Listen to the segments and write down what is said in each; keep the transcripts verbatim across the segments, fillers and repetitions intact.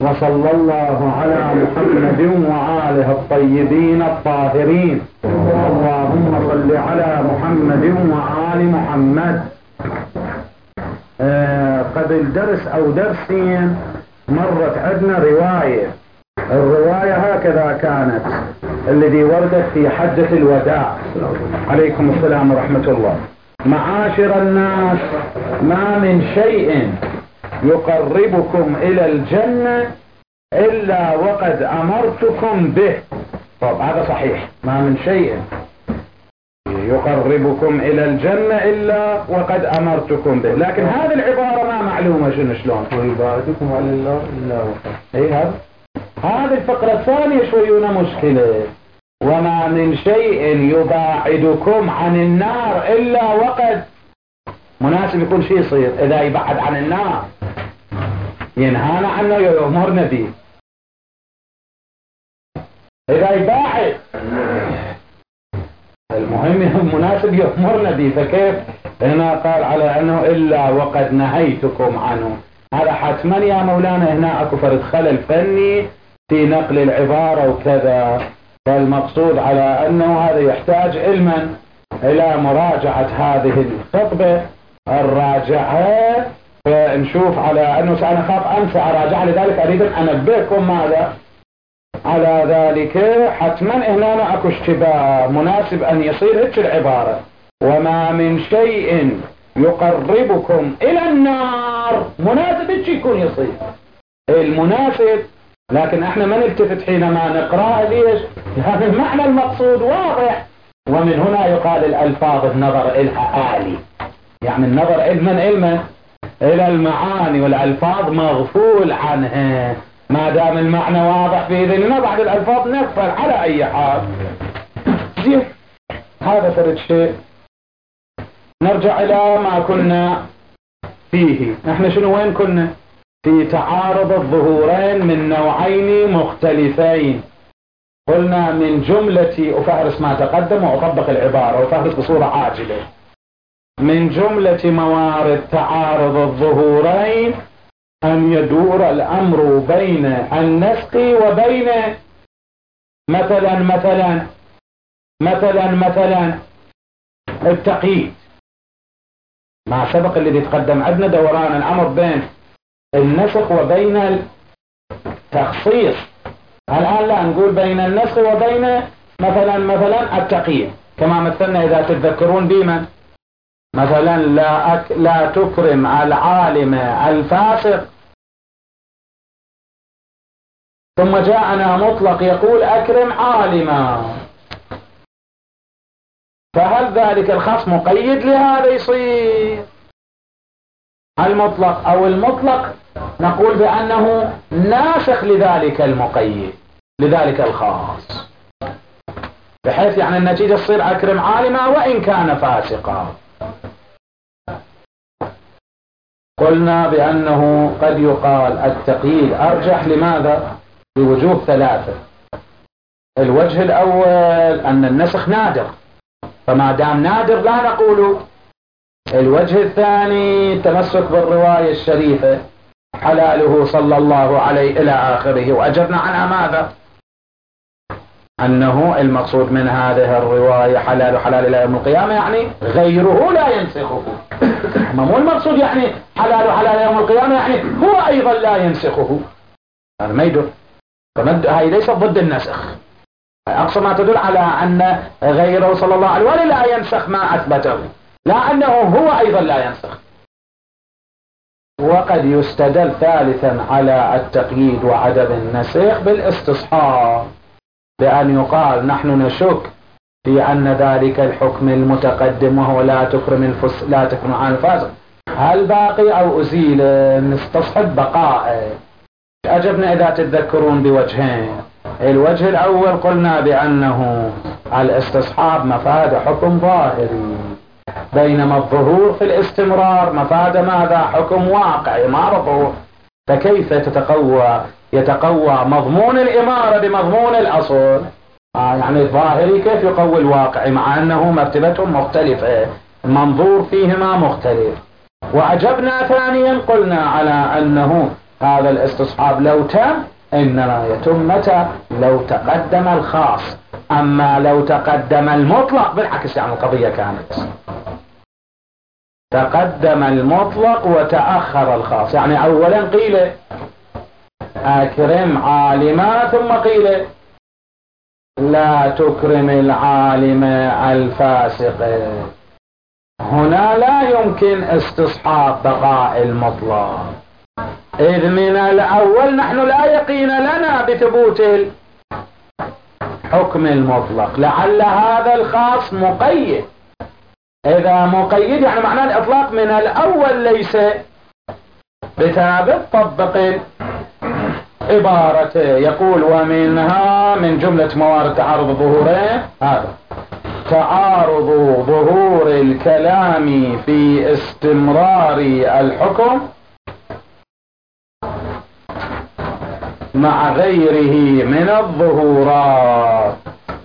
وصلى الله على محمد وآله الطيبين الطاهرين. اللهم صل على محمد وآل محمد. آه قبل درس أو درسين مرت عندنا رواية. الرواية هكذا كانت الذي وردت في حجة الوداع. عليكم السلام ورحمة الله. معاشر الناس، ما من شيء يقربكم إلى الجنة إلا وقد أمرتكم به. طب هذا صحيح، ما من شيء يقربكم إلى الجنة إلا وقد أمرتكم به، لكن هذه العبارة ما معلومة شنو شلون. ويبعدكم عن النار إلا وقد. إيه هذا؟ هذه الفقرة الثانية شوية مشكلة. وما من شيء يباعدكم عن النار إلا وقد. مناسب يكون شيء يصير إذا يبعد عن النار ينهانا عنه يأمرنا به. إذا يباعد المهم مناسب يأمرنا به، فكيف هنا قال على أنه إلا وقد نهيتكم عنه؟ هذا حتما يا مولانا هنا أكو فرد خلل فني في نقل العبارة وكذا. فالمقصود على أنه هذا يحتاج علما إلى مراجعة هذه الخطبة الراجعة، فنشوف على أنه سأنا خاف أنسى أراجع، لذلك أريد أن أنبهكم ماذا على ذلك. حتما هنا أكو اشتباه، مناسب أن يصير هيك العبارة: وما من شيء يقربكم إلى النار. مناسب هيك يكون يصير المناسب، لكن احنا ما نلتفت حينما نقرأ. ليش؟ هذا المعنى المقصود واضح. ومن هنا يقال الألفاظ النظر إلها آلي، يعني النظر علما علما إلى المعاني، والألفاظ مغفول عنها. ما دام المعنى واضح في ذهننا بعد الألفاظ نغفل على أي حال. زين، هذا فرد شيء. نرجع إلى ما كنا فيه. احنا شنو وين كنا؟ في تعارض الظهورين من نوعين مختلفين. قلنا من جملة، أفهرس ما تقدم وأطبق العبارة وأفهرس بصورة عاجلة. من جملة موارد تعارض الظهورين أن يدور الأمر بين النسق وبين مثلا مثلا مثلا مثلا التقييد. ما سبق الذي تقدم عندنا دوران الأمر بين النسخ وبين التخصيص. الآن لا نقول بين النسخ وبين مثلا مثلا التقييد، كما مثلنا إذا تتذكرون بما مثلا لا, أك لا تكرم العالم الفاسق، ثم جاءنا مطلق يقول أكرم عالما. فهل ذلك الخاص مقيد لهذا يصير المطلق، أو المطلق نقول بأنه ناسخ لذلك المقيد لذلك الخاص، بحيث يعني النتيجة تصير أكرم عالما وإن كان فاسقا. قلنا بأنه قد يقال التقييد أرجح. لماذا؟ بوجوه ثلاثة. الوجه الأول أن النسخ نادر، فما دام نادر لا نقول. الوجه الثاني التمسك بالرواية الشريفة حلاله صلى الله عليه إلى آخره. وأجبنا عنها ماذا؟ أنه المقصود من هذه الرواية حلال حلال إلى يوم القيامة، يعني غيره لا ينسخه. ما مو المقصود يعني حلال حلال يوم القيامة يعني هو أيضا لا ينسخه. هذا ما يدل. هاي ليست ضد النسخ، أقصى ما تدل على أن غيره صلى الله عليه وسلم لا ينسخ ما أثبته، لا أنه هو أيضا لا ينسخ. وقد يستدل ثالثا على التقييد وعدم النسخ بالاستصحاب، بأن يقال نحن نشك في أن ذلك الحكم المتقدم وهو لا تكرم الفس لا تكرم عن الفاسق هل باقي أو أزيل، نستصحب بقاء. أجبنا إذا تتذكرون بوجهين. الوجه الأول قلنا بأنه الاستصحاب مفاد حكم ظاهري، بينما الظهور في الاستمرار مفاد ماذا؟ حكم واقعي ما ظهور. فكيف تتقوى يتقوى مضمون الإمارة بمضمون الأصل؟ آه يعني الظاهري كيف يقوي الواقعي مع أنه مرتبتهم مختلفة، المنظور فيهما مختلف. وعجبنا ثانيا قلنا على أنه هذا الاستصحاب لو تم إنما يتم متى؟ لو تقدم الخاص. أما لو تقدم المطلق بالعكس، يعني القضية كانت تقدم المطلق وتأخر الخاص. يعني أولا قيل أكرم عالما، ثم قيل لا تكرم العالم الفاسق. هنا لا يمكن استصحاب بقاء المطلق، إذ من الأول نحن لا يقين لنا بثبوت الحكم المطلق، لعل هذا الخاص مقيد. إذا مقيد يعني معناه الإطلاق من الأول ليس بثابت. طبق عبارته، يقول ومنها من جملة موارد تعارض الظهورين هذا تعارض ظهور الكلام في استمرار الحكم مع غيره من الظهورات.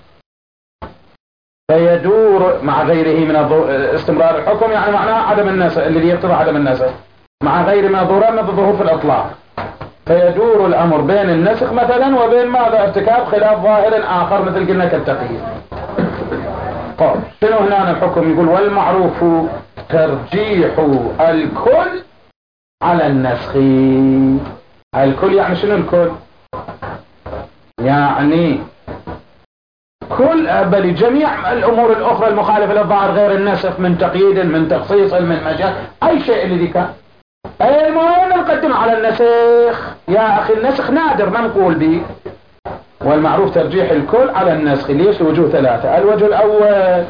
فيدور مع غيره من استمرار الحكم يعني معناه عدم النسخ الذي يقتضي عدم النسخ مع غيره من الظهورات من الظهور في الإطلاق. فيدور الأمر بين النسخ مثلا وبين ماذا؟ ارتكاب خلاف ظاهر آخر مثل قلنا كالتقييد. طيب شنو هنا الحكم؟ يقول والمعروف ترجيح الكل على النسخ. الكل يعني شنو الكل؟ يعني كل بل جميع الأمور الأخرى المخالفة للظاهر غير النسخ من تقييد من تخصيص من مجال أي شيء الذي كان. أي المهم نقدم على النسخ يا أخي، النسخ نادر ما نقول به. والمعروف ترجيح الكل على النسخ. ليش؟ لوجوه ثلاثة. الوجه الأول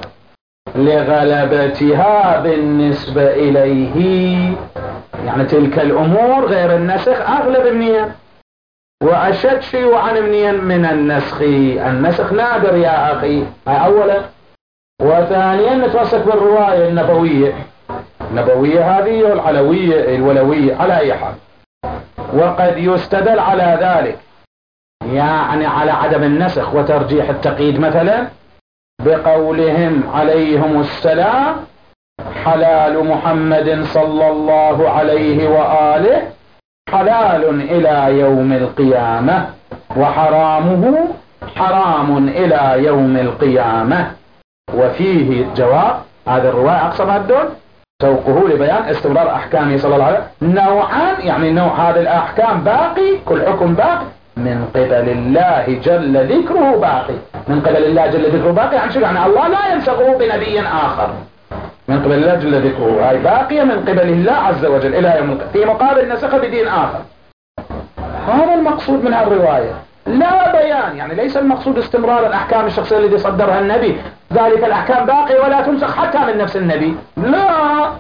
لغلبتها بالنسبة إليه، يعني تلك الأمور غير النسخ أغلب منين وأشد شيوعا منين من النسخ. النسخ نادر يا أخي، هاي أولا. وثانيا نتمسك بالرواية النبوية النبوية هذه والعلوية الولوية على أي حال. وقد يستدل على ذلك يعني على عدم النسخ وترجيح التقييد مثلا بقولهم عليهم السلام حلال محمد صلى الله عليه وآله حلال إلى يوم القيامة وحرامه حرام إلى يوم القيامة. وفيه جواب هذا الرواية أقصى ما الدول سوقه لبيان استمرار أحكامه صلى الله عليه وسلم نوعان، يعني نوع هذه الأحكام باقي، كل حكم باقي من قبل الله جل ذكره باقي. من قبل الله جل ذكره باقي يعني شو؟ يعني الله لا ينسخه بنبي آخر. من قبل الله جل ذكره هاي باقية من قبل الله عز وجل إلى يوم القيامة، في مقابل نسخ بدين آخر. هذا المقصود من الرواية، لا بيان. يعني ليس المقصود استمرار الأحكام الشخصية التي صدرها النبي، ذلك الأحكام باقية ولا تنسخ حتى من نفس النبي. لا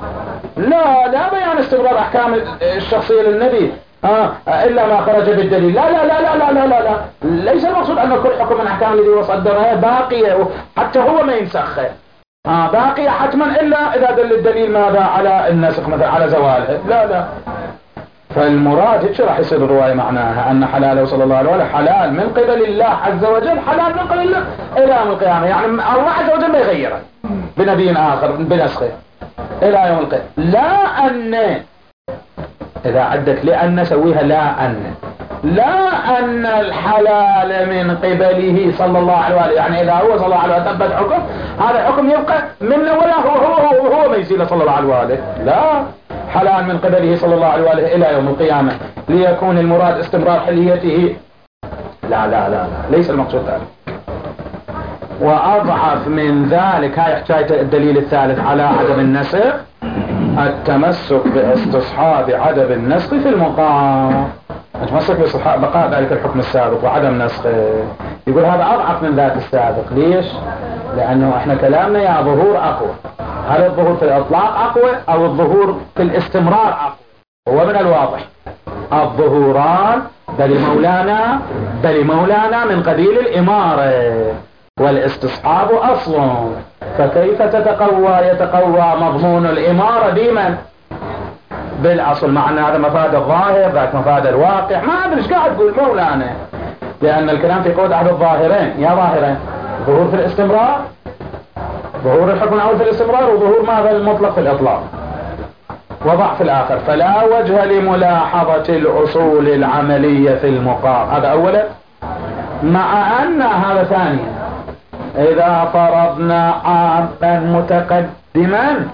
لا لا بيان استمرار أحكام الشخصية للنبي آه إلا ما خرج بالدليل. لا لا لا لا لا لا لا, لا. ليس المقصود أن كل حكم من الأحكام الذي صدرها باقية حتى هو ما ينسخ آه باقية حتما إلا إذا دل الدليل ماذا على النسخ مثلا على زوالها. لا لا. فالمراد هيك راح يصير الرواية معناها أن حلاله صلى الله عليه وسلم حلال من قبل الله عز وجل حلال من قبل الله إلى يوم القيامة. يعني الله عز وجل ما يغيره بنبي آخر بنسخه إلى يوم القيامة. لا أن إذا عدك لأن سويها لا أن لا أن الحلال من قبله صلى الله عليه وسلم، يعني إذا هو صلى الله عليه وسلم ثبت حكم هذا الحكم يبقى من ولا هو هو هو, هو ما يزيل صلى الله عليه وسلم. لا، حلال من قبله صلى الله عليه وسلم إلى يوم القيامة ليكون المراد استمرار حليته. لا لا لا, لا. ليس المقصود ذلك. وأضعف من ذلك هاي حكاية الدليل الثالث على عدم النسخ التمسك باستصحاب عدم النسخ في المقام. التمسك ببقاء ذلك الحكم السابق وعدم نسخه. يقول هذا أضعف من ذات السابق. ليش؟ لأنه احنا كلامنا يا ظهور أقوى. هل الظهور في الإطلاق أقوى أو الظهور في الاستمرار أقوى؟ هو من الواضح الظهوران بل مولانا بل مولانا من قبيل الإمارة والاستصحاب أصل. فكيف تتقوى يتقوى مضمون الإمارة بمن؟ بالأصل. مع أن هذا مفاد الظاهر ذاك مفاد الواقع. ما أدري ايش قاعد تقول مولانا، لأن الكلام في قول أحد الظاهرين. يا ظاهرين ظهور في الاستمرار، ظهور الحكم الأول في الاستمرار وظهور ماذا المطلق في الإطلاق. وضعف الآخر، فلا وجه لملاحظة الأصول العملية في المقام. هذا أولا. مع أن هذا ثانيا، إذا فرضنا عاما متقدما،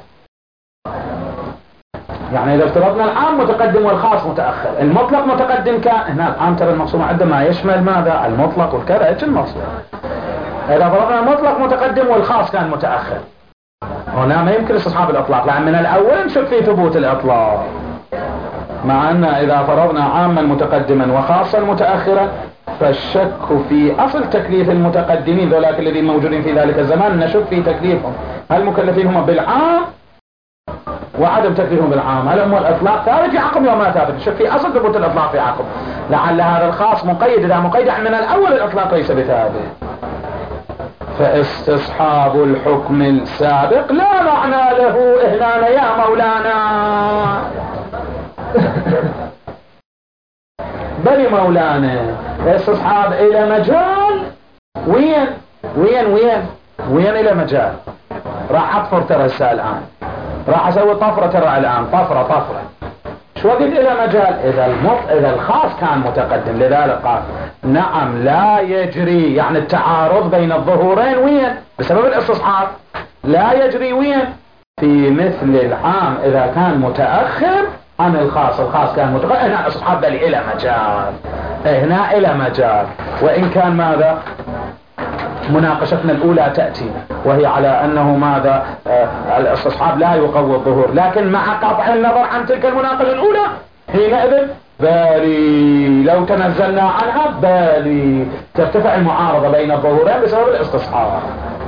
يعني إذا افترضنا العام متقدم والخاص متأخر، المطلق متقدم كان هنا العام ترى المقسوم عندما يشمل ماذا؟ المطلق والكذا، ايش المقصود؟ إذا فرضنا المطلق متقدم والخاص كان متأخر، هنا ما يمكن استصحاب الإطلاق، لأن من الأول نشك في ثبوت الإطلاق. مع أن إذا فرضنا عاما متقدما وخاصا متأخرا، فالشك في أصل تكليف المتقدمين ذولاك الذين موجودين في ذلك الزمان، نشك في تكليفهم، هل مكلفين هم بالعام وعدم تكليفهم بالعام، هل هم الإطلاق ثابت في عقب يوم ما ثابت؟ نشك في أصل ثبوت الإطلاق في عقب، لعل هذا الخاص مقيد، إذا مقيد من الأول الإطلاق ليس بثابت. فاستصحاب الحكم السابق لا معنى له إهلانا يا مولانا. بل مولانا استصحاب إلى مجال، وين وين وين وين إلى مجال، راح أطفر ترى الساعة الآن، راح أسوي طفرة ترى الآن، طفرة طفرة شو وقت إلى مجال؟ إذا المط... إذا الخاص كان متقدم، لذلك قال نعم لا يجري، يعني التعارض بين الظهورين وين؟ بسبب الاستصحاب لا يجري وين؟ في مثل العام إذا كان متأخر عن الخاص، الخاص كان متقدم، هنا استصحاب بل إلى مجال، هنا إلى مجال. وإن كان ماذا؟ مناقشتنا الأولى تأتي وهي على أنه ماذا؟ آه الاستصحاب لا يقوي الظهور، لكن مع قطع النظر عن تلك المناقشة الأولى حينئذ بالي لو تنزلنا عنها بالي ترتفع المعارضة بين الظهورين بسبب الاستصحاب.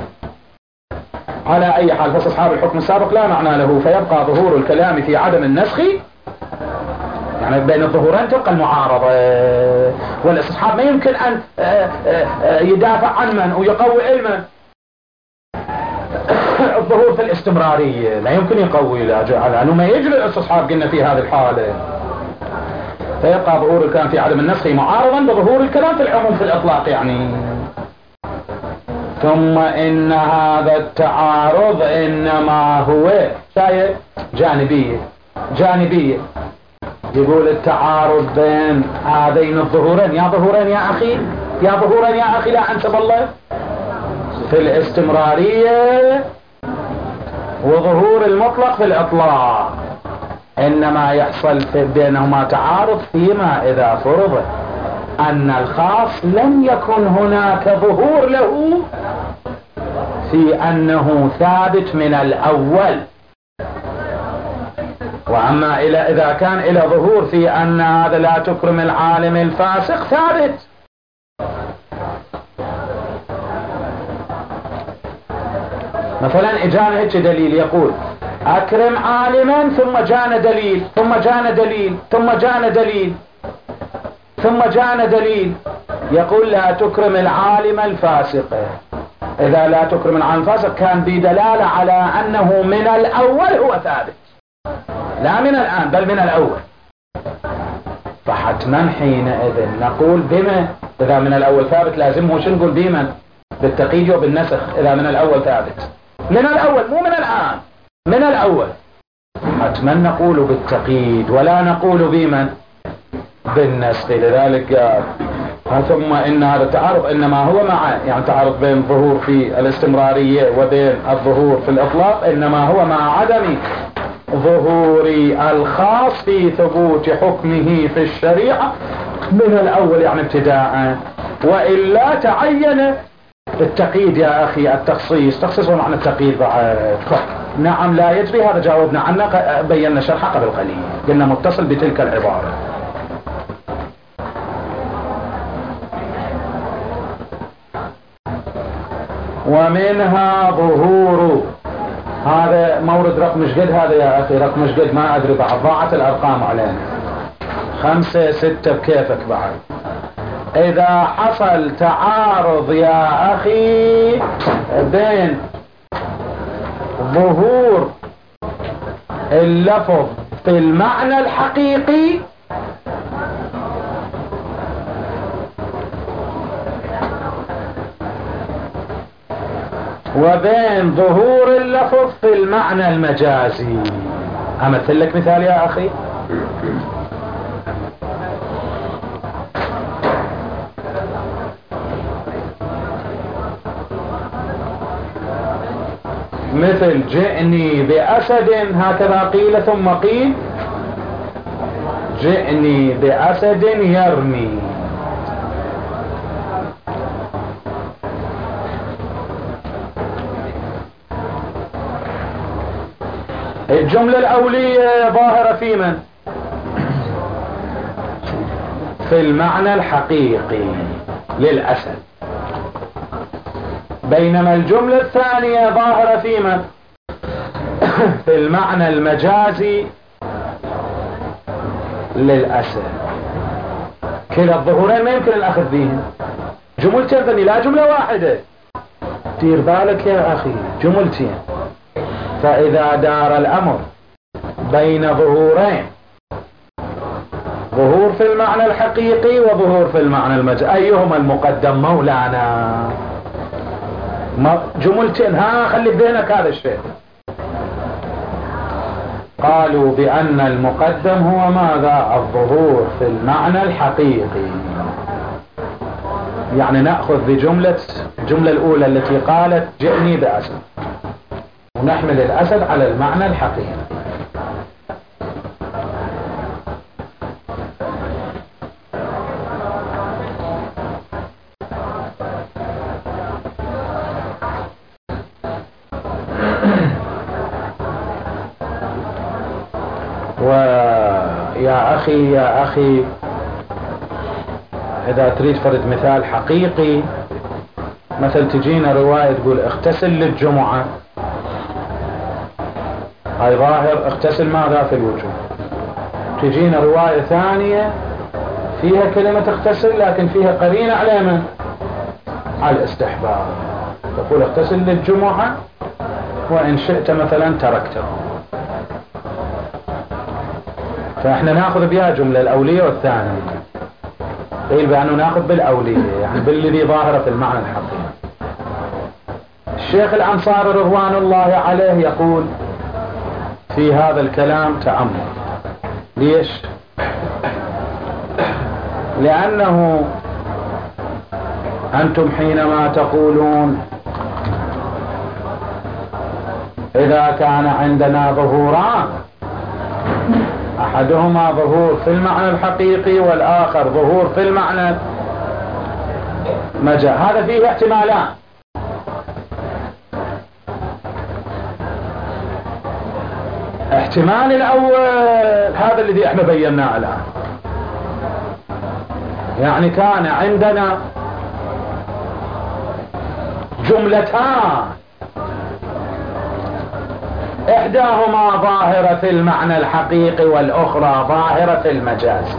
على أي حال فاستصحاب الحكم السابق لا معنى له، فيبقى ظهور الكلام في عدم النسخ، يعني بين الظهورين تبقى المعارضة، والاستصحاب ما يمكن أن يدافع عن من ويقوي علما. الظهور في الاستمرارية لا يمكن يقوي، لأنه ما يجري الاستصحاب قلنا في هذه الحالة، فيبقى ظهور الكلام في عدم النسخ معارضا بظهور الكلام في العموم في الإطلاق يعني. ثم إن هذا التعارض إنما هو شيء جانبية جانبية يقول التعارض بين هذين الظهورين، يا ظهورين يا أخي، يا ظهورين يا أخي لا أنسب الله، في الاستمرارية وظهور المطلق في الإطلاق، إنما يحصل بينهما تعارض فيما إذا فرض أن الخاص لم يكن هناك ظهور له في أنه ثابت من الأول، وأما إلى إذا كان إلى ظهور في أن هذا لا تكرم العالم الفاسق ثابت. مثلا إجانا هيك دليل يقول أكرم عالما، ثم جانا دليل ثم جانا دليل ثم جانا دليل ثم جانا دليل يقول لا تكرم العالم الفاسق. إذا لا تكرم العالم الفاسق كان بدلالة على أنه من الأول هو ثابت، لا من الآن بل من الأول، فحتما حينئذ نقول بما إذا من الأول ثابت لازمه شو نقول بمن؟ بالتقييد وبالنسخ. إذا من الأول ثابت من الأول مو من الآن، من الأول حتما نقول بالتقييد ولا نقول بمن؟ بالنسخ. لذلك قال ثم إن هذا التعارض إنما هو مع يعني تعارض بين الظهور في الاستمرارية وبين الظهور في الإطلاق، إنما هو مع عدم ظهور الخاص في ثبوت حكمه في الشريعة من الأول يعني ابتداء، وإلا تعين التقييد يا أخي، التخصيص تخصيص معنى التقييد بعد. نعم لا يجري، هذا جاوبنا عنه بينا شرحه قبل قليل، قلنا متصل بتلك العبارة. ومنها ظهور، هذا مورد رقم مش قد هذا يا أخي، رقم مش قد ما أدري بعد، ضاعت الأرقام علينا، خمسة ستة بكيفك بعد. إذا حصل تعارض يا أخي بين ظهور اللفظ في المعنى الحقيقي وبين ظهور اللفظ في المعنى المجازي، أمثل لك مثال يا أخي. مثل جئني بأسد، هكذا قيل ثم قيل جئني بأسد يرمي. الجملة الأولية ظاهرة في من؟ في المعنى الحقيقي للأسد، بينما الجملة الثانية ظاهرة في من؟ في المعنى المجازي للأسد. كلا الظهورين ما يمكن الأخذ بهم، جملتين ثانية لا جملة واحدة. دير بالك يا أخي، جملتين. فإذا دار الأمر بين ظهورين، ظهور في المعنى الحقيقي وظهور في المعنى المجازي، أيهما المقدم مولانا؟ جملتين، ها خلي في ذهنك هذا الشيء. قالوا بأن المقدم هو ماذا؟ الظهور في المعنى الحقيقي. يعني نأخذ بجملة الجملة الأولى التي قالت جئني بأسد، ونحمل الأسد على المعنى الحقيقي. ويا أخي يا أخي إذا تريد فرد مثال حقيقي، مثل تجينا رواية تقول اغتسل للجمعة، هاي ظاهر اغتسل ماذا؟ في الوجوه. تجينا رواية ثانية فيها كلمة اغتسل لكن فيها قرينة على من؟ على الاستحباب، تقول اغتسل للجمعة وإن شئت مثلا تركته. فاحنا ناخذ بها جملة الأولية والثانية، قيل بأنه ناخذ بالأولية يعني بالذي ظاهرة في المعنى الحقيقي. الشيخ الأنصاري رضوان الله عليه يقول في هذا الكلام تأمل. ليش؟ لأنه أنتم حينما تقولون إذا كان عندنا ظهوران، أحدهما ظهور في المعنى الحقيقي والآخر ظهور في المعنى مجاز، هذا فيه احتمالان. احتمال الأول هذا الذي احنا بيناه الآن، يعني كان عندنا جملتان إحداهما ظاهرة في المعنى الحقيقي والأخرى ظاهرة في المجاز،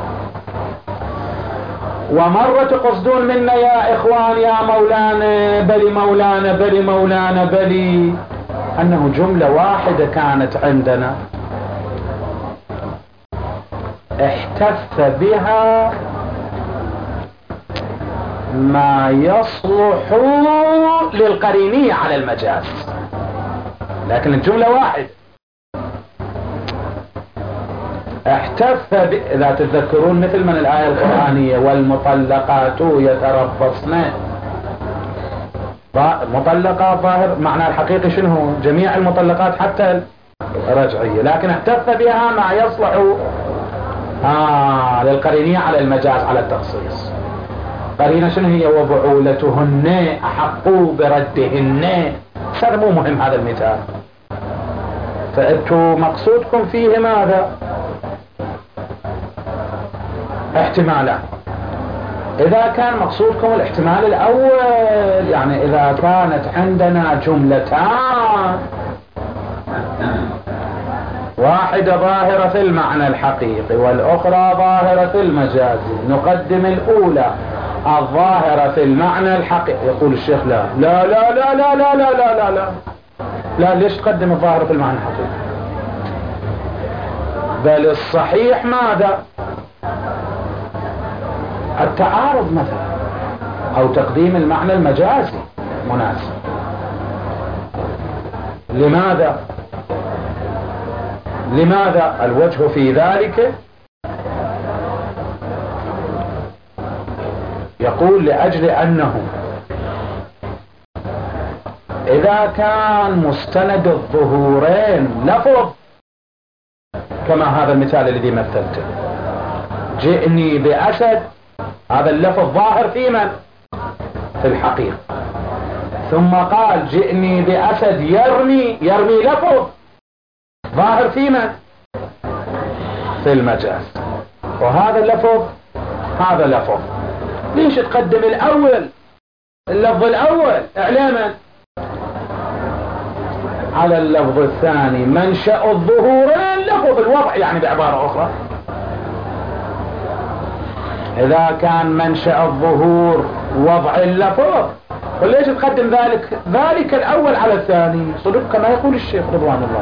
ومرة تقصدون منا يا إخوان يا مولانا بلي مولانا بلي مولانا بلي أنه جملة واحدة كانت عندنا احتف بها ما يصلح للقرينية على المجاز، لكن الجملة واحدة احتف ب... إذا تتذكرون مثل من الآية القرآنية والمطلقات يتربصن، مطلقات ظاهر معنى الحقيقي شنو؟ جميع المطلقات حتى الرجعية، لكن احتف بها ما يصلح آه للقرينية على المجاز على التخصيص. قرينة شنو هي؟ وبعولتهن أحق بردهن. صار مو مهم هذا المثال، فأنتوا مقصودكم فيه ماذا؟ احتمالان. إذا كان مقصودكم الاحتمال الأول، يعني إذا كانت عندنا جملتان واحدة ظاهرة في المعنى الحقيقي والأخرى ظاهرة في المجازي، نقدم الأولى الظاهرة في المعنى الحقيقي. يقول الشيخ لا لا لا لا لا لا لا لا لا لا لا ليش تقدم الظاهرة في المعنى الحقيقي؟ بل الصحيح ماذا؟ التعارض مثلا، أو تقديم المعنى المجازي مناسب. لماذا؟ لماذا الوجه في ذلك؟ يقول لأجل أنه إذا كان مستند الظهورين لفظ كما هذا المثال الذي مثلته، جئني بأسد، هذا اللفظ ظاهر في من؟ في الحقيقة. ثم قال جئني بأسد يرمي، يرمي لفظ ظاهر في من؟ في المجاز. وهذا اللفظ هذا لفظ، ليش تقدم الأول اللفظ الأول إعلاما على اللفظ الثاني؟ منشأ الظهورين لفظ الوضع، يعني بعبارة أخرى إذا كان منشأ الظهور وضع اللفظ، وليش تقدم ذلك ذلك الأول على الثاني؟ صدق كما يقول الشيخ رضوان الله.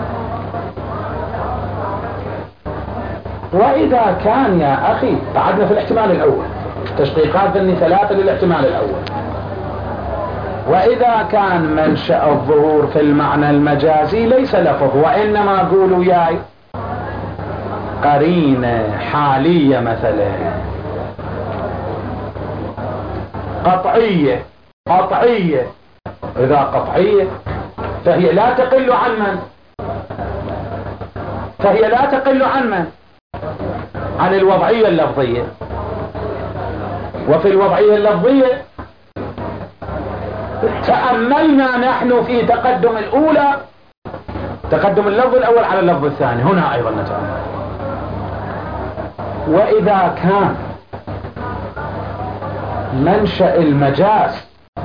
وإذا كان يا أخي قعدنا في الاحتمال الأول، تشقيقات ذني ثلاثة للاحتمال الأول، وإذا كان منشأ الظهور في المعنى المجازي ليس لفظ، وإنما قولوا ياي قرينة حالية مثلا قطعية قطعية، إذا قطعية فهي لا تقل عن من؟ فهي لا تقل عن من؟ عن الوضعية اللفظية. وفي الوضعية اللفظية تأملنا نحن في تقدم الأولى، تقدم اللفظ الأول على اللفظ الثاني، هنا أيضا نتأمل. وإذا كان منشأ المجاز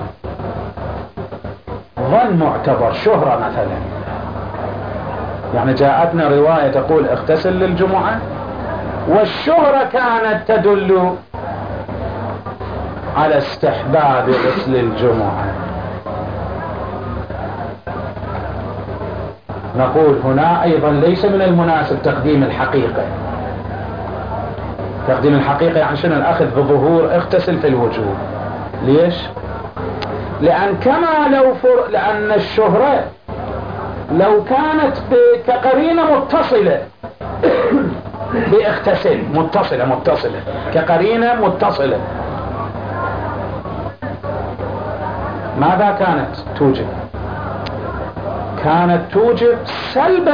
ظن معتبر، شهرة مثلا، يعني جاءتنا رواية تقول اغتسل للجمعة، والشهرة كانت تدل على استحباب غسل الجمعة، نقول هنا أيضا ليس من المناسب تقديم الحقيقة. تقديم الحقيقة يعني شنو؟ الأخذ بظهور اغتسل في الوجوب. ليش؟ لأن كما لو فر... لأن الشهرة لو كانت ب... كقرينة متصلة باغتسل، متصلة متصلة كقرينة متصلة، ماذا كانت توجب؟ كانت توجب سلب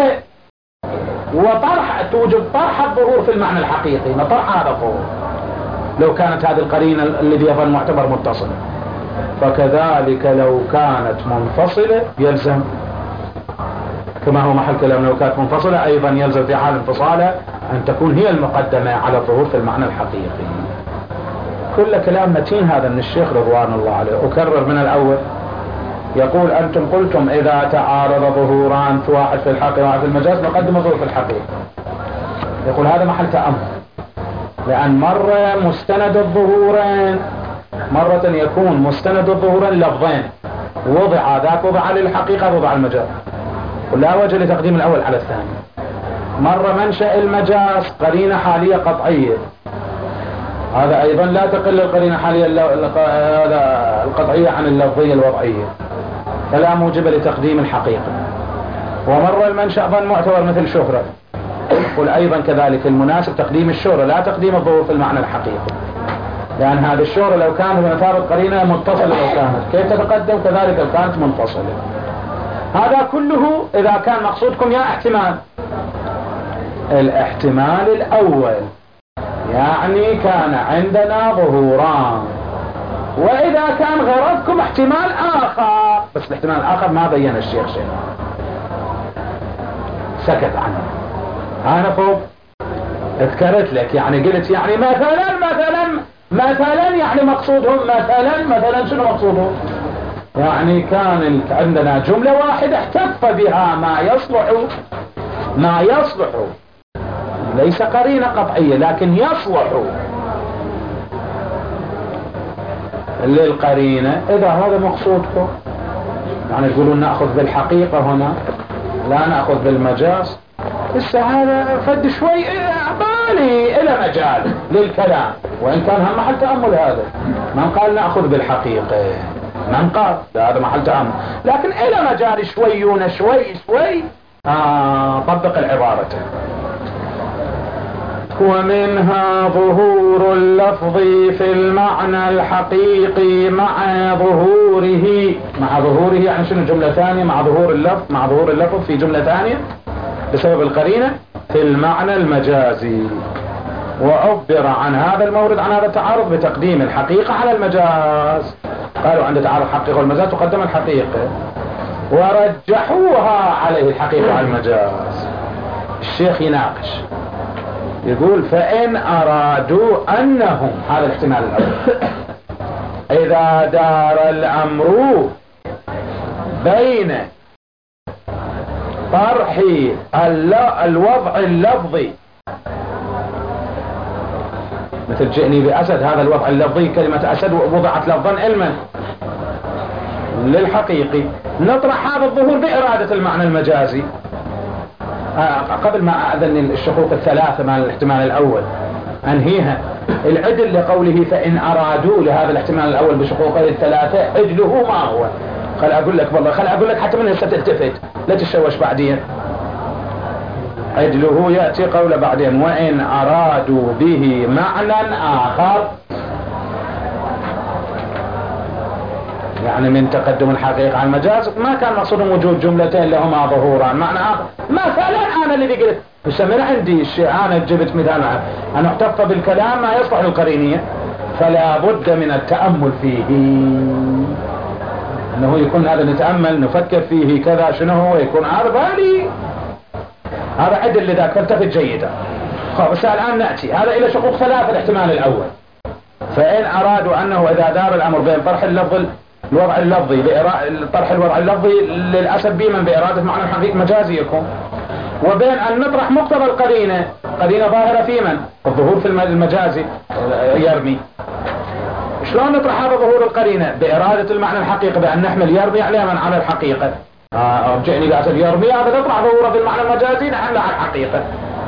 وطرح، توجب طرح الظهور في المعنى الحقيقي، ما طرح هذا الظهور لو كانت هذه القرينة الذي يظل معتبر متصلة. فكذلك لو كانت منفصلة يلزم، كما هو محل كلام لو كانت منفصلة أيضا يلزم في حال انفصالها أن تكون هي المقدمة على الظهور في المعنى الحقيقي. كل كلام متين هذا من الشيخ رضوان الله عليه. أكرر من الأول، يقول أنتم قلتم إذا تعارض ظهوران واحد في الحقيقة وواحد في المجاز نقدم الظهور في الحقيقة. يقول هذا محل تأمل، لأن مرة مستند الظهورين، مرة يكون مستند الظهورين لفظين، وضع ذاك وضع للحقيقة وضع المجاز، ولا وجه لتقديم الأول على الثاني. مرة منشأ المجاز قرينة حالية قطعية، هذا أيضا لا تقل القرينة حالية القطعية عن اللفظية الوضعية، فلا موجب لتقديم الحقيقة. ومرة المنشأ ظن معتبر مثل شهرة، قل أيضا كذلك المناسب تقديم الشهرة لا تقديم الظهور في المعنى الحقيقي، لأن هذه الشهرة لو كانت بمثابة قرينة متصلة لو كانت كيف تتقدم، كذلك لو كانت منفصلة. هذا كله إذا كان مقصودكم يا احتمال الاحتمال الأول، يعني كان عندنا ظهوران، وإذا كان غرضكم احتمال آخر، بس الاحتمال الآخر ما بين الشيخ شيء، سكت عنه. أنا فوق اذكرت لك، يعني قلت يعني مثلا مثلا مثلا يعني مقصودهم مثلا مثلا شنو مقصودهم؟ يعني كان عندنا جملة واحدة احتف بها ما يصلح ما يصلح ليس قرينة قطعية لكن يصلح للقرينة. إذا هذا مقصودكم يعني تقولون نأخذ بالحقيقة هنا لا نأخذ بالمجاز، لسه هذا فد شوي بالي إلى مجال للكلام، وإن كان هم محل تأمل. هذا من قال نأخذ بالحقيقة، من قال هذا محل تأمل، لكن إلى مجال شويون شوي شوي آه طبق العبارة. ومنها ظهور اللفظ في المعنى الحقيقي مع ظهوره. مع ظهوره يعني شنو؟ جملة ثانية مع ظهور اللفظ، مع ظهور اللفظ في جملة ثانية بسبب القرينة في المعنى المجازي. وعبر عن هذا المورد، عن هذا التعارض، بتقديم الحقيقة على المجاز. قالوا عند تعارض الحقيقة والمجاز تقدم الحقيقة، ورجحوها عليه الحقيقة على المجاز. الشيخ يناقش يقول فإن أرادوا أنهم، هذا الاحتمال الأول، إذا دار الأمر بين طرح الوضع اللفظي، مثل جئني بأسد، هذا الوضع اللفظي كلمة أسد وضعت لفظا علما للحقيقي، نطرح هذا الظهور بإرادة المعنى المجازي. قبل ما أذن الشقوق الثلاثة مع الاحتمال الأول أنهيها، العدل لقوله فإن أرادوا لهذا الاحتمال الأول بشقوقه الثلاثة، عدله ما هو؟ خل أقول لك والله، خل أقول لك حتى من هسه تلتفت لا تشوش بعدين. عدله يأتي قول بعدين وإن أرادوا به معنى آخر، يعني من تقدم الحقيقة على المجاز ما كان مقصودهم وجود جملتين لهما ظهوران معنى آخر. مثلا أنا اللي قلت يسمينا عندي الشيء، أنا جبت مثال، أنا احتفظ بالكلام ما يصلح القرينية، فلا بد من التأمل فيه، أنه يكون هذا نتأمل نفكر فيه كذا شنو هو، يكون هذا بالي هذا عدل لذاك، فالتفت جيدا. بس الآن نأتي هذا إلى شقوق ثلاثة. الاحتمال الأول فإن أرادوا أنه إذا دار الأمر بين طرح اللفظ الوضع اللفظي طرح الوضع اللفظي للأسف بمن بإرادة معنى الحقيقي مجازي يكون، وبين أن نطرح مقتضى القرينة، قرينة ظاهرة في من؟ الظهور في المجازي يرمي. شلون نطرح هذا ظهور القرينة؟ بإرادة المعنى الحقيقي، بأن نحمل يرمي عليه من على الحقيقة. أرجعني بأسد يرمي، هذا نطرح ظهوره في المعنى المجازي نحمل على الحقيقة.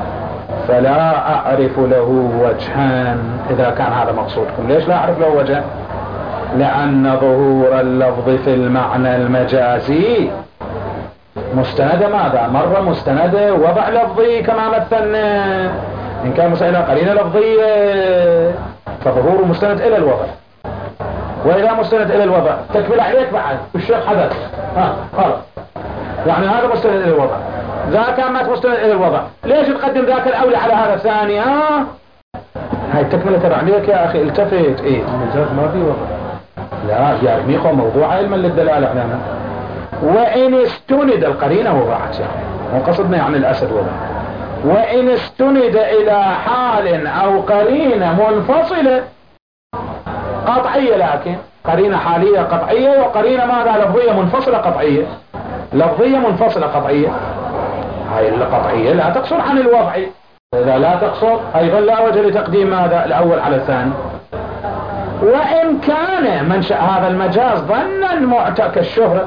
فلا أعرف له وجها إذا كان هذا مقصودكم. ليش لا أعرف له وجها؟ لأن ظهور اللفظ في المعنى المجازي مستند ماذا؟ مرة مستند وضع لفظي كما مثلنا، إن كان مسألة قرينة لفظية فظهوره مستند إلى الوضع، وإذا مستند إلى الوضع تكمل عليك بعد الشيخ حدث ها خلاص، يعني هذا مستند إلى الوضع، ذاك ما مستند إلى الوضع، ليش تقدم ذاك الأولى على هذا الثاني؟ ها هاي تكملة ترى عليك يا أخي، التفت. إيه المجاز ما في وضع، لا يا ميخو موضوع علما للدلالة علينا. وإن استند القرينة وضعت، يعني وقصدنا يعني الأسد وضع، وإن استند إلى حال أو قرينة منفصلة قطعية، لكن قرينة حالية قطعية وقرينة ماذا؟ لفظية منفصلة قطعية، لفظية منفصلة قطعية. هاي القطعية لا تقصر عن الوضع، إذا لا تقصر أيضا لا وجه لتقديم ماذا؟ الأول على الثاني. وإن كان منشأ هذا المجاز ظنا معتك الشهرة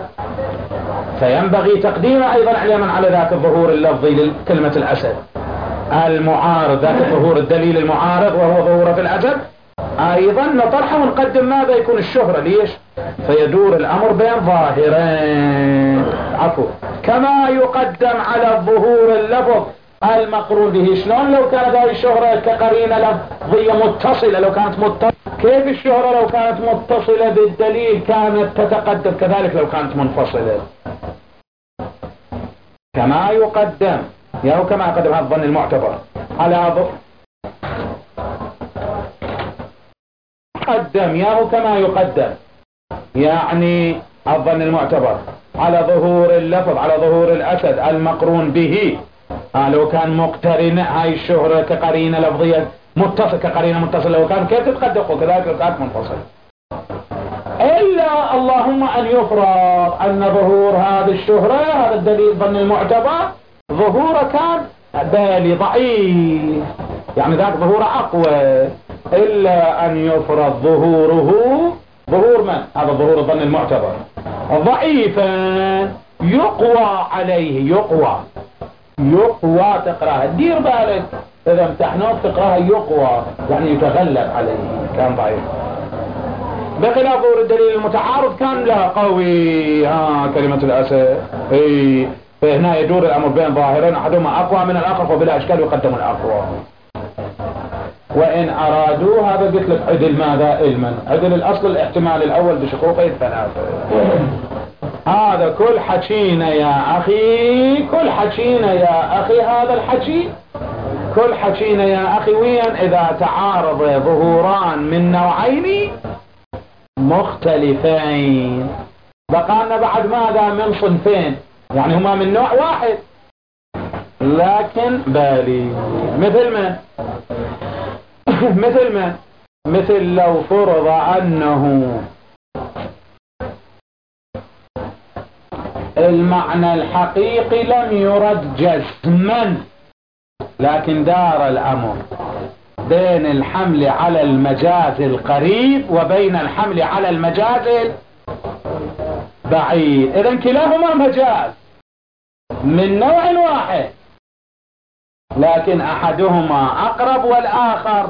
فينبغي تقديمه أيضا على من على ذاك الظهور اللفظي لكلمة الأسد المعارض، ذاك الظهور الدليل المعارض وهو ظهوره في الأسد، أيضا نطرحه ونقدم ماذا؟ يكون الشهرة. ليش؟ فيدور الأمر بين ظاهرين، عفوا، كما يقدم على الظهور اللفظ المقرون به. شلون لو كانت هذه الشهرة كقرينة لفظية متصلة، لو كانت متصلة، كيف الشهرة لو كانت متصلة بالدليل كانت تتقدم؟ كذلك لو كانت منفصلة كما يقدم، يا كما يقدم هذا الظن المعتبر على ظهور قدم، يا كما يقدم يعني الظن المعتبر على ظهور اللفظ، على ظهور الأسد المقرون به. آه لو كان مقترن هاي الشهرة كقرينة لفظية متصل، كقرينة متصلة لو كان كيف تتقدم؟ وكذلك لو كانت منفصلة، إلا اللهم أن يفرض أن ظهور هذه الشهرة، هذا الدليل ظن المعتبر، ظهوره كان بالي ضعيف، يعني ذاك ظهوره أقوى، إلا أن يفرض ظهوره، ظهور من؟ هذا ظهور الظن المعتبر ضعيفا يقوى عليه، يقوى يقوى تقراها، دير بالك إذا امتحنوك تقراها يقوى يعني يتغلب عليه، كان ضعيف. بخلاف ظهور الدليل المتعارض كان لا قوي، ها كلمة الأسد اي فهنا يدور الأمر بين ظاهرين أحدهما أقوى من الآخر وبلا إشكال يقدم الأقوى. وإن أرادوا هذا قلت لك عدل ماذا؟ علما عدل الأصل الاحتمال الأول بشقوقه الثلاثة. هذا كل حكينا يا أخي، كل حكينا يا أخي، هذا الحكي كل حكينا يا أخي وين إذا تعارض ظهوران من نوعين مختلفين. بقالنا بعد ماذا؟ من صنفين، يعني هما من نوع واحد لكن بالي. مثل من؟ مثل من؟ مثل لو فرض أنه المعنى الحقيقي لم يرد جزما، لكن دار الأمر بين الحمل على المجاز القريب وبين الحمل على المجاز البعيد. إذن كلاهما مجاز من نوع واحد، لكن أحدهما أقرب والآخر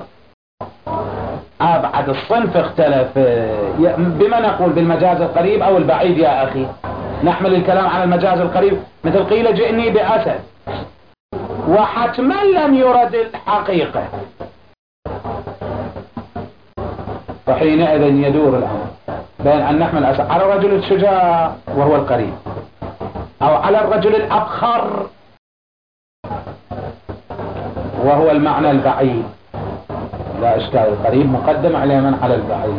أبعد. الصنف اختلف. بما نقول بالمجاز القريب أو البعيد يا أخي؟ نحمل الكلام على المجاز القريب. مثل قيل جئني بأسد، وحتما لم يرد الحقيقة، فحينئذ يدور الأمر بين أن نحمل أسد على الرجل الشجاع وهو القريب، أو على الرجل الأبخر وهو المعنى البعيد. لا إشكال، القريب مقدم على من على البعيد.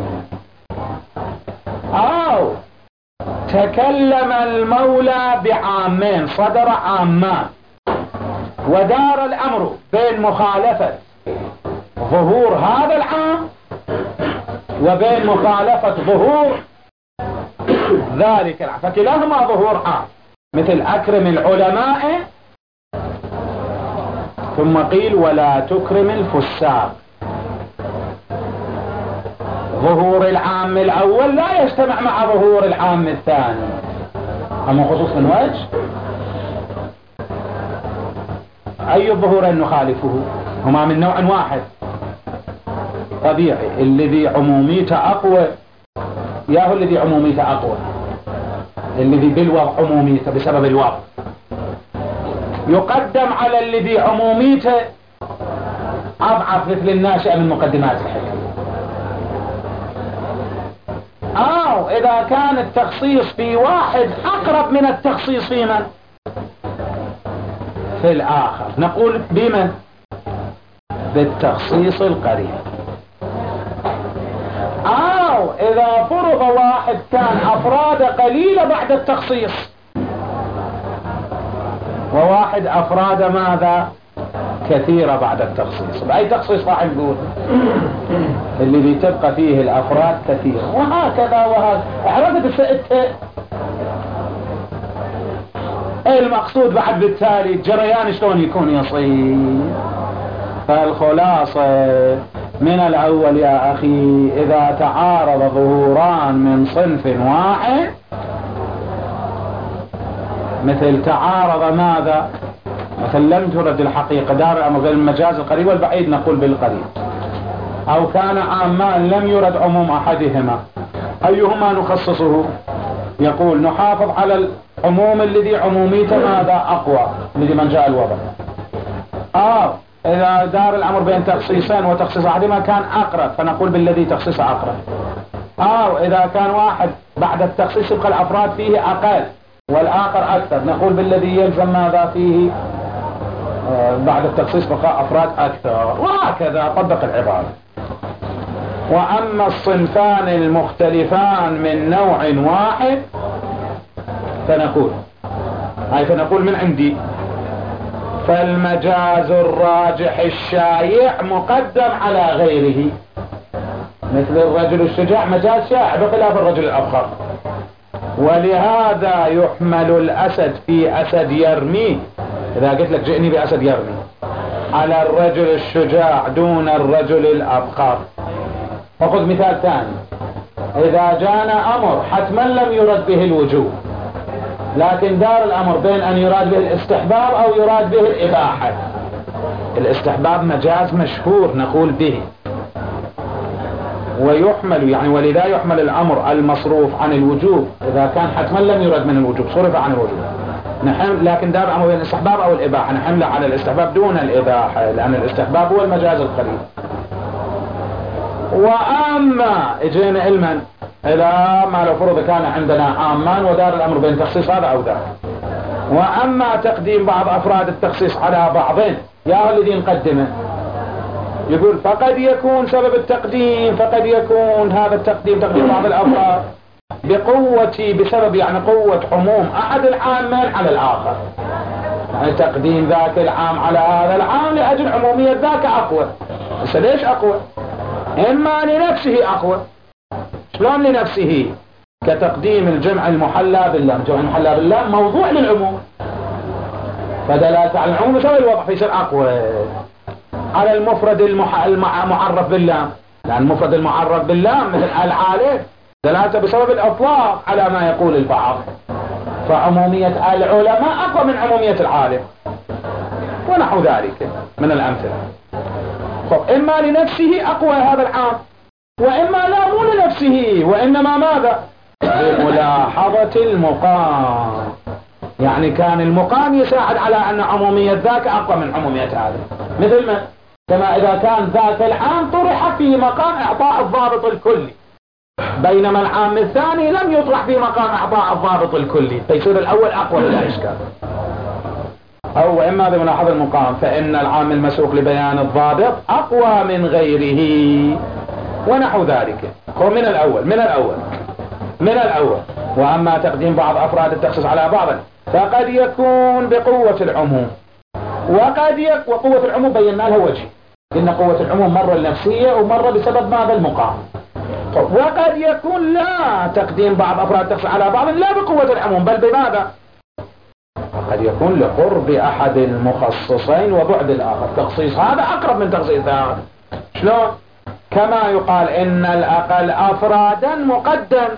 أو تكلم المولى بعامين، صدر عامان، ودار الأمر بين مخالفة ظهور هذا العام وبين مخالفة ظهور ذلك العام، فكلاهما ظهور عام. مثل أكرم العلماء ثم قيل ولا تكرم الفساق. ظهور العام الأول لا يجتمع مع ظهور العام الثاني. أما خصوص من وجه أي الظهورين نخالفه؟ هما من نوع واحد طبيعي. الذي عموميته أقوى ياهو الذي عموميته أقوى، الذي بالوضع عموميته بسبب الوضع يقدم على الذي عموميته أضعف، مثل الناشئة من مقدمات الحكم. أو إذا كان التخصيص في واحد أقرب من التخصيص في من؟ في الآخر، نقول بمن؟ بالتخصيص القريب. أو إذا فرض واحد كان أفراد قليلة بعد التخصيص، وواحد أفراد ماذا؟ كثيرة بعد التخصيص. بأي تخصيص راح نقول؟ اللي تبقى فيه الأفراد كثيرة، وهكذا وهكذا. عرفت السئة المقصود بعد بالتالي جريان شلون يكون يصير. فالخلاصة من الأول يا أخي، إذا تعارض ظهوران من صنف واحد، مثل تعارض ماذا؟ مثل لم ترد الحقيقة، دار الأمر بين المجاز القريب والبعيد نقول بالقريب. أو كان عامان لم يرد عموم أحدهما، أيهما نخصصه؟ يقول نحافظ على العموم الذي عموميته ماذا؟ أقوى، الذي من جاء الوضع. أو إذا دار الأمر بين تخصيصين وتخصيص أحدهما كان أقرب، فنقول بالذي تخصيص أقرب. أو إذا كان واحد بعد التخصيص يبقى الأفراد فيه أقل والآخر أكثر، نقول بالذي يلزم ماذا فيه آه بعد التخصيص بقاء أفراد أكثر، وهكذا طبق العبارة. وأما الصنفان المختلفان من نوع واحد فنقول هاي فنقول من عندي فالمجاز الراجح الشائع مقدم على غيره. مثل الرجل الشجاع مجاز شائع بخلاف الرجل الأبخر، ولهذا يحمل الأسد في أسد يرمي. إذا قلت لك جئني بأسد يرمي على الرجل الشجاع دون الرجل الأبخر. فخذ مثال ثاني، إذا جانا أمر حتما لم يرد به الوجوب، لكن دار الأمر بين أن يراد به الاستحباب أو يراد به الإباحة. الاستحباب مجاز مشهور نقول به، ويحمل يعني ولذا يحمل الأمر المصروف عن الوجوب إذا كان حتما لم يرد من الوجوب صرف عن الوجوب. نحمل، لكن دافع بين الاستحباب أو الإباحة نحمله على الاستحباب دون الإباحة، لأن الاستحباب هو المجاز القريب. وأما اجينا المن إلى ما لو فرض كان عندنا عامان ودار الأمر بين تخصيص هذا أو ذاك. وأما تقديم بعض أفراد التخصيص على بعضين، يا الذي نقدمه يقول فقد يكون سبب التقديم، فقد يكون هذا التقديم تقديم بعض الأفراد بقوة بسبب يعني قوة عموم أحد العامين على الآخر، يعني تقديم ذاك العام على هذا العام لأجل عمومية ذاك أقوى. بس ليش أقوى؟ إما لنفسه أقوى. شلون لنفسه؟ كتقديم الجمع المحلى باللام، الجمع المحلى باللام موضوع للعموم، فدلالة على العموم يسوي الوضع فيصير أقوى. على المفرد المح... المعرف باللام، لأن المفرد المعرف باللام مثل العالم دلالته بسبب الإطلاق على ما يقول البعض، فعمومية العلماء أقوى من عمومية العالم ونحو ذلك من الأمثلة. طب إما لنفسه أقوى هذا العام، وإما لا مو لنفسه وإنما ماذا؟ بملاحظة المقام، يعني كان المقام يساعد على أن عمومية ذاك أقوى من عمومية هذا، مثل ما كما إذا كان ذاك العام طرح في مقام إعطاء الضابط الكلي، بينما العام الثاني لم يطرح في مقام إعطاء الضابط الكلي، فيصير الأول أقوى بلا إشكال. أو إما بملاحظة المقام فإن العام المسوق لبيان الضابط أقوى من غيره ونحو ذلك. هو من الأول من الأول من الأول. وأما تقديم بعض أفراد التخصيص على بعض فقد يكون بقوة العموم، وقد يكون وقوة العموم بينا لها وجه، إن قوة العموم مرة النفسية ومرة بسبب ماذا؟ المقام. وقد يكون لا تقديم بعض أفراد التخصيص على بعض لا بقوة العموم بل بماذا؟ قد يكون لقرب أحد المخصصين وبعد الآخر، تخصيص هذا أقرب من تخصيص هذا. شلون؟ كما يقال إن الأقل أفرادا مقدم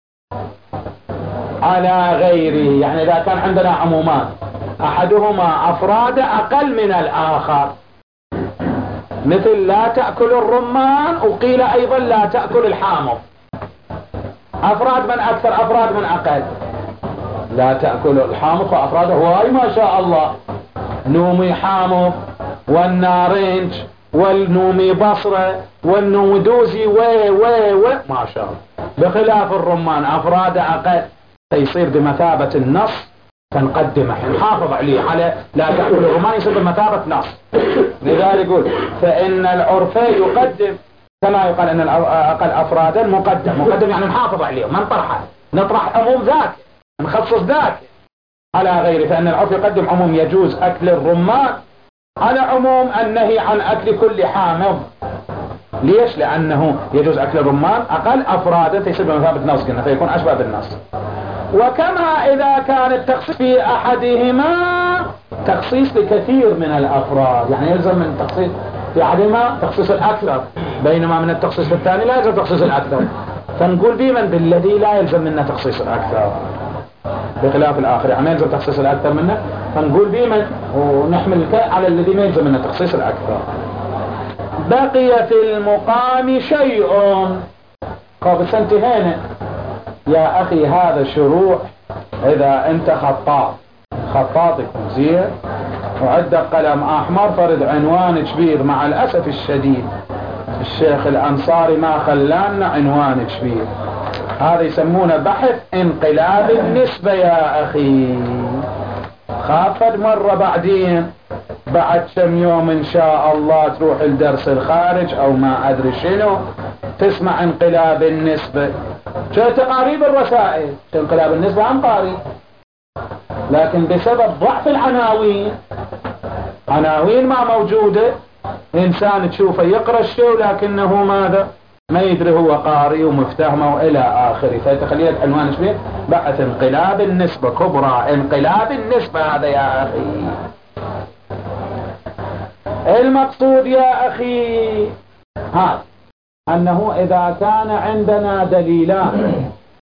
على غيره، يعني إذا كان عندنا عمومان أحدهما أفراد أقل من الآخر، مثل لا تأكل الرمان وقيل أيضا لا تأكل الحامض، أفراد من أكثر أفراد من أقل. لا تأكل الحامض فأفراده هواي ما شاء الله، نومي حامض والنارنج والنومي بصرة والنومي دوزي وي وي وي ما شاء الله، بخلاف الرمان أفراد أقل، فيصير بمثابة النص فنقدمه نحافظ عليه على لا تأكل الرمان، يصير بمثابة نص. لذلك يقول فإن العرف يقدم كما يقال أن الأقل أفرادا مقدم، مقدم يعني نحافظ عليه ما نطرحه، نطرح عموم ذاك نخصص ذاك على غيره، فإن العرف يقدم عموم يجوز أكل الرمان على عموم النهي عن أكل كل حامض. ليش؟ لأنه يجوز أكل الرمان أقل أفرادا فيصير بمثابة نص قلنا، فيكون أشبه بالنص. وكما إذا كان التخصيص في أحدهما تخصيص لكثير من الأفراد، يعني يلزم من تخصيص في أحدهما تخصيص الأكثر، بينما من التخصيص في الثاني لا يلزم تخصيص الأكثر، فنقول بمن بالذي لا يلزم منا تخصيص الأكثر بخلاف الآخر، يعني يلزم تخصيص الأكثر منه فنقول بمن ونحمل على الذي ما يلزم منا تخصيص الأكثر. بقي في المقام شيء قابل انتهينا يا أخي. هذا الشروع إذا أنت خطاط خطاطك زين وعندك قلم أحمر فرد عنوان كبير، مع الأسف الشديد الشيخ الأنصاري ما خلانا عنوان كبير، هذا يسمونه بحث انقلاب النسبة يا أخي. خافت مرة بعدين بعد كم يوم إن شاء الله تروح الدرس الخارج أو ما أدري شنو تسمع انقلاب النسبة، شو تقاريب الرسائل انقلاب النسبة عن قاري، لكن بسبب ضعف العناوين عناوين ما موجودة، إنسان تشوفه يقرأ الشيء لكنه ماذا ما يدري هو قاري ومفتهمه وإلى آخره، فتخليك عنوان شبيه بحث انقلاب النسبة كبرى انقلاب النسبة. هذا يا أخي المقصود يا أخي هذا أنه إذا كان عندنا دليلان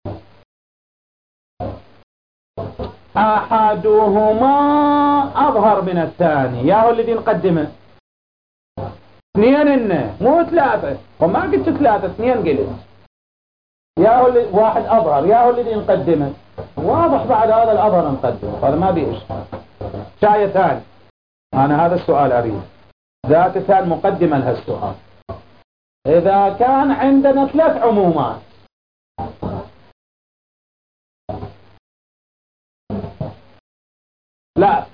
أحدهما أظهر من الثاني، يا هو الذي نقدمه اثنين إنه مو ثلاثة، وما قلت ثلاثة اثنين قلت، يا هو اللي واحد أظهر يا هو اللي نقدمه، واضح بعد هذا الأظهر نقدمه، هذا ما بيه إشكال. شاية ثاني، أنا هذا السؤال أريد ذات ثاني مقدمة لهالسؤال. إذا كان عندنا ثلاث عمومات، لا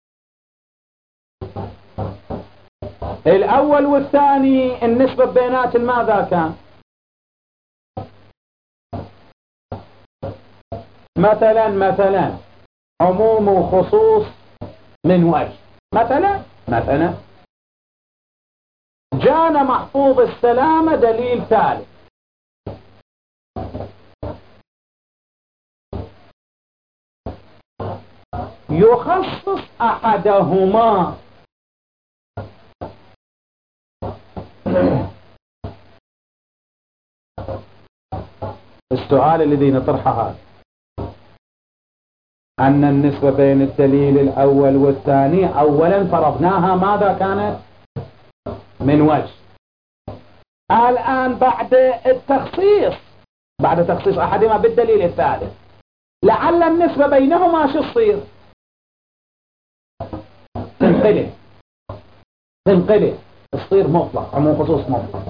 الأول والثاني النسبة بينات ماذا كان؟ مثلا مثلا عموم وخصوص من وجه، مثلا مثلا جانا محفوظ السلامة دليل ثالث، يخصص أحدهما. السؤال الذي نطرحه هذا أن النسبة بين الدليل الأول والثاني أولا فرضناها ماذا كانت؟ من وجه. الآن بعد التخصيص، بعد تخصيص أحدهما بالدليل الثالث، لعل النسبة بينهما شو تصير؟ تنقلب تنقلب تصير مطلق، عموم خصوص مطلق.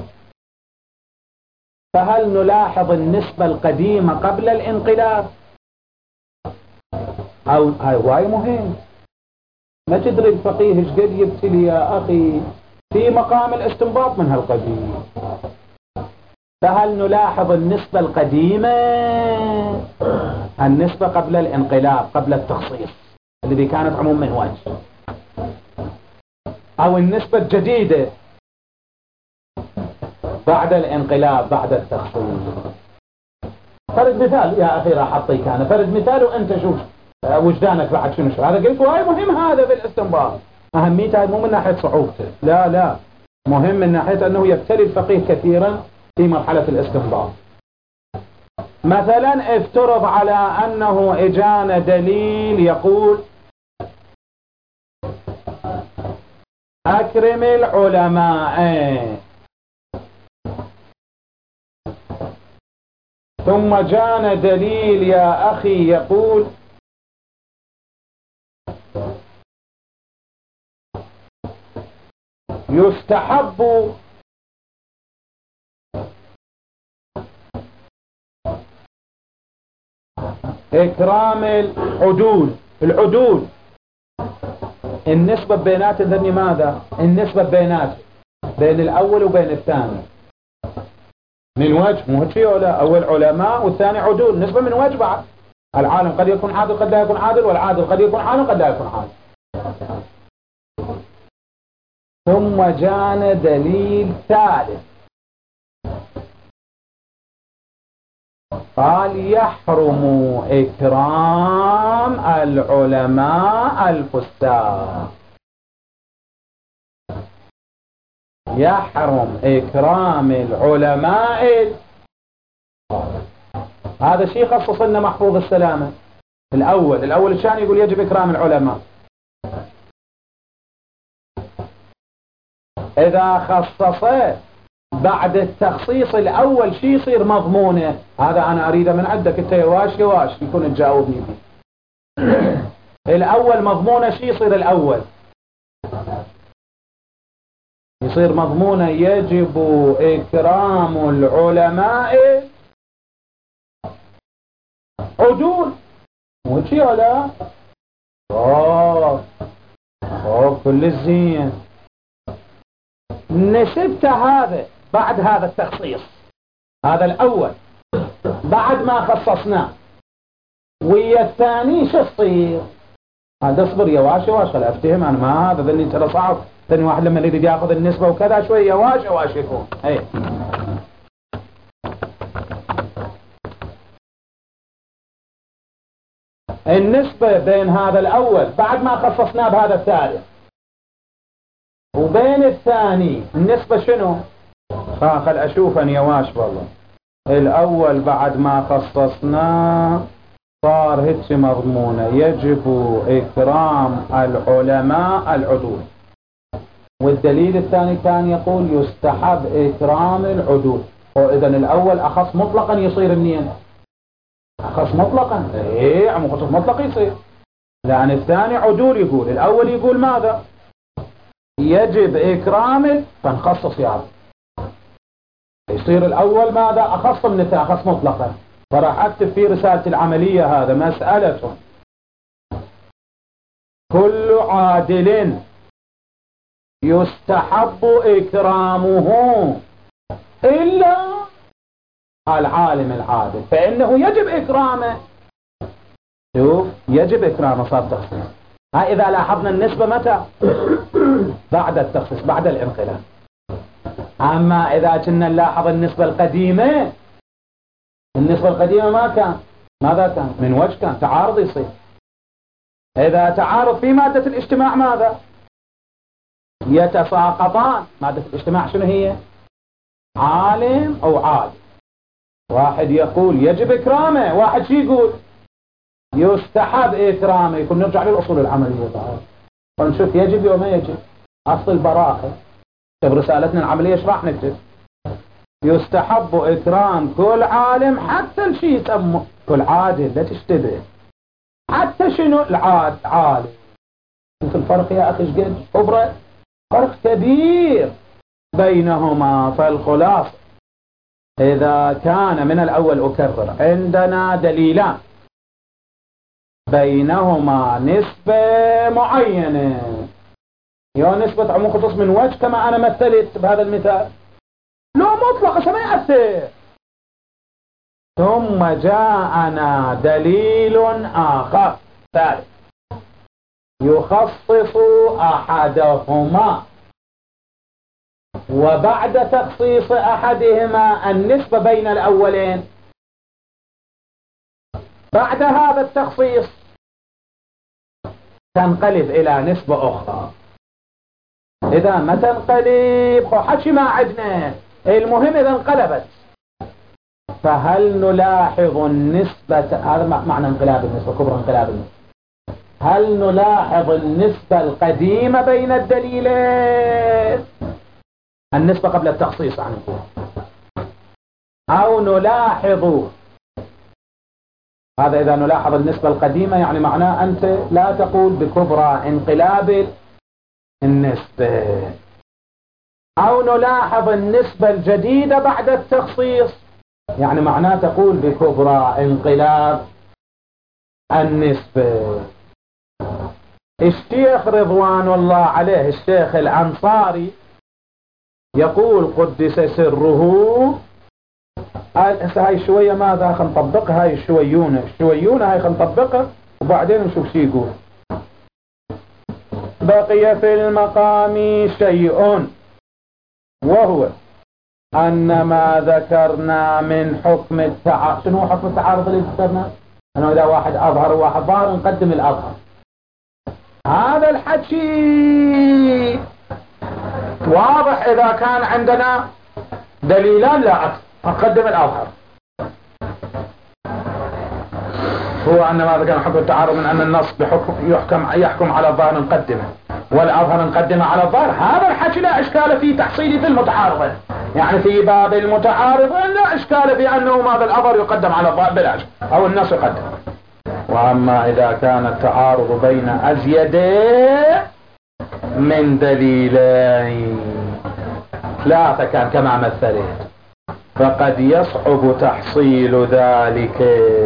فهل نلاحظ النسبة القديمة قبل الانقلاب؟ أو هاي واي مهم، ما تدري الفقيه ايش قد يبتلي يا أخي في مقام الاستنباط من هالقديم. فهل نلاحظ النسبة القديمة، النسبة قبل الانقلاب قبل التخصيص الذي كانت عموم من وجه، أو النسبة الجديدة بعد الانقلاب بعد التخصيص؟ فرد مثال يا أخي راح أعطيك أنا فرد مثال وأنت شوف وجدانك بعد شنو شو. هذا قلت واي مهم هذا بالاستنباط، أهميته مو من ناحية صعوبته، لا لا مهم من ناحية أنه يبتلي الفقيه كثيرا في مرحلة الاستنباط. مثلا افترض على أنه إجانا دليل يقول أكرم العلماء، ثم جانا دليل يا أخي يقول يستحب إكرام العدول. العدول النسبة بينات ذني ماذا؟ النسبة بينات بين الأول وبين الثاني من وجه، مو هيك ولا؟ أول علماء والثاني عدول، نسبة من وجه بعد. العالم قد يكون عادل قد لا يكون عادل، والعادل قد يكون عالم قد لا يكون عادل. ثم جانا دليل ثالث قال يحرم إكرام العلماء الفساق، يحرم إكرام العلماء. هذا شيء خصص لنا محفوظ السلامة الأول. الأول الثاني يقول يجب إكرام العلماء. إذا خصصت بعد التخصيص الأول شيء يصير مضمونه، هذا أنا أريده من عندك أنت يواش يواش يكون تجاوبني به. الأول مضمونه شيء يصير الأول يصير مضمونه يجب إكرام العلماء عدول، مو شيء ولا؟ أوه أوه كل الزين. نسبت هذا بعد هذا التخصيص، هذا الأول بعد ما خصصناه، ويا الثاني شو تصير؟ هذا اصبر يا واش واش خل افتهم انا ما هذا ذني ترى صعب. ثاني واحد لما يريد ياخذ النسبة وكذا شوي يا واش واش يكون. اي النسبة بين هذا الأول بعد ما خصصناه بهذا الثالث وبين الثاني النسبة شنو؟ خل أشوف أن يواش والله. الأول بعد ما خصصناه صار هيك مضمونة يجب إكرام العلماء العدول، والدليل الثاني كان يقول يستحب إكرام العدول. وإذا الأول أخص مطلقا يصير منين؟ أخص مطلقا. إيه عمو خصوص مطلق يصير، لأن الثاني عدول يقول. الأول يقول ماذا؟ يجب إكرام، فنخصص يعني يصير الأول ماذا؟ أخص من الثاني، أخص مطلقا. فراح أكتب في رسالة العملية هذا مسألة كل عادل يستحب إكرامه إلا العالم العادل فإنه يجب إكرامه. شوف، يجب إكرامه صار تخصيص. ها إذا لاحظنا النسبة متى؟ بعد التخصيص، بعد الانقلاب. أما إذا كنا نلاحظ النسبة القديمة، النسبة القديمة ما كان، ماذا كان؟ من وجه كان تعارض يصير. إذا تعارض في مادة الاجتماع ماذا؟ يتساقطان. مادة الاجتماع شنو هي؟ عالم أو عادل. واحد يقول يجب إكرامه، واحد شي يقول يستحب إكرامه. يكون نرجع للأصول العملية بعد ونشوف يجب أو ما يجب. أصل البراءة في رسالتنا العملية ايش راح نكتب؟ يستحب إكرام كل عالم، حتى الشيء يسمى كل عادل، لا تشتبه. حتى شنو العاد عالم؟ شوف الفرق يا أخي ايش قد كبره، فرق كبير بينهما. فالخلاصة إذا كان من الأول أكرر عندنا دليلان بينهما نسبة معينة، يا نسبة عموم خصوص من وجه كما أنا مثلت بهذا المثال، لا مطلقة ما يأثر. ثم جاءنا دليل آخر ثالث يخصص أحدهما، وبعد تخصيص أحدهما النسبة بين الأولين، بعد هذا التخصيص تنقلب إلى نسبة أخرى. إذا ما تنقلب حكي ما عدنا، المهم إذا انقلبت. فهل نلاحظ النسبة، هذا معنى انقلاب النسبة، كبر انقلاب النسبة، هل نلاحظ النسبة القديمة بين الدليلين، النسبة قبل التخصيص عن الكل، أو نلاحظ هذا؟ إذا نلاحظ النسبة القديمة يعني معناه أنت لا تقول بكبرى انقلاب النسبة، أو نلاحظ النسبة الجديدة بعد التخصيص يعني معناه تقول بكبرى انقلاب النسبة. الشيخ رضوان الله عليه الشيخ الأنصاري يقول قدس سره، هسه هاي شوية ماذا خلينا نطبقها، هاي الشويونة الشويونة هاي خلينا نطبقها وبعدين نشوف شي يقول. بقي في المقام شيء وهو أن ما ذكرنا من حكم التعارض. شنو هو حكم التعارض اللي ذكرنا؟ أنه إذا واحد أظهر وواحد ظاهر نقدم الأظهر. هذا الحكي واضح إذا كان عندنا دليلان لا أكثر نقدم الأظهر. هو أن ما ذكرنا حكم التعارض من أن النص بحكم يحكم يحكم على الظاهر نقدمه والأظهر نقدمه على الظاهر. هذا الحكي لا إشكال فيه تحصيلي في المتعارضة، يعني في باب المتعارضة لا إشكال في أنه ماذا الأظهر يقدم على الظاهر بلا إشكال أو النص يقدم. وأما إذا كان التعارض بين أزيد من دليلين ثلاثة كان كما مثلت فقد يصعب تحصيل ذلك.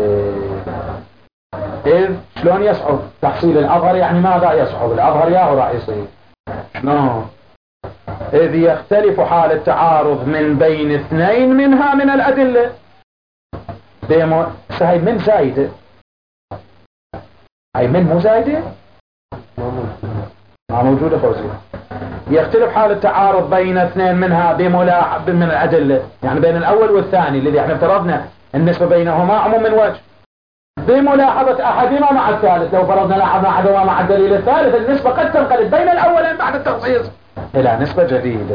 إذ شلون يصعب تحصيل الأظهر؟ يعني ماذا يصعب الأظهر يا هو راح يصير شلون؟ إذ يختلف حال التعارض من بين اثنين منها من الأدلة. هاي من زايدة، هاي من مو زايدة ما موجودة فوزي. يختلف حال التعارض بين اثنين منها بملاحظ من الأدلة، يعني بين الأول والثاني الذي احنا افترضنا النسبة بينهما عموم من وجه بملاحظة أحدهما مع الثالث. لو فرضنا لاحظنا أحدهما مع الدليل الثالث النسبة قد تنقلب بين الأولين بعد التخصيص إلى نسبة جديدة.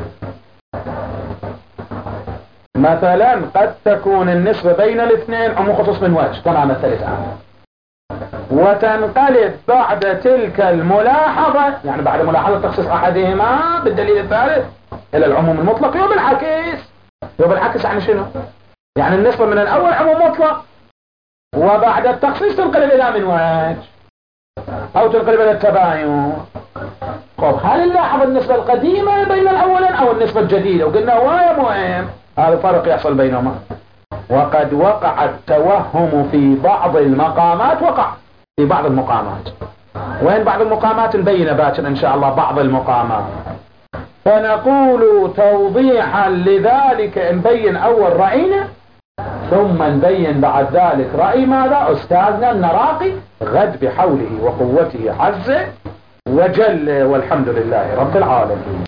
مثلا قد تكون النسبة بين الاثنين عموم خصوص من وجه كما مثلت عنه، وتنقلب بعد تلك الملاحظة يعني بعد ملاحظة تخصيص أحدهما بالدليل الثالث إلى العموم المطلق، وبالعكس وبالعكس يعني شنو؟ يعني النسبة من الأول عموم مطلق، وبعد التخصيص تنقلب إلى من وجه أو تنقلب إلى التباين. طب هل نلاحظ النسبة القديمة بين الأولين أو النسبة الجديدة؟ وقلنا هو مهم هذا الفرق يحصل بينهما. وقد وقع التوهم في بعض المقامات، وقع في بعض المقامات. وين بعض المقامات؟ نبين باكر إن شاء الله بعض المقامات. فنقول توضيحا لذلك نبين أول رأينا، ثم نبين بعد ذلك رأي ماذا؟ أستاذنا النراقي غد بحوله وقوته عز وجل، والحمد لله رب العالمين.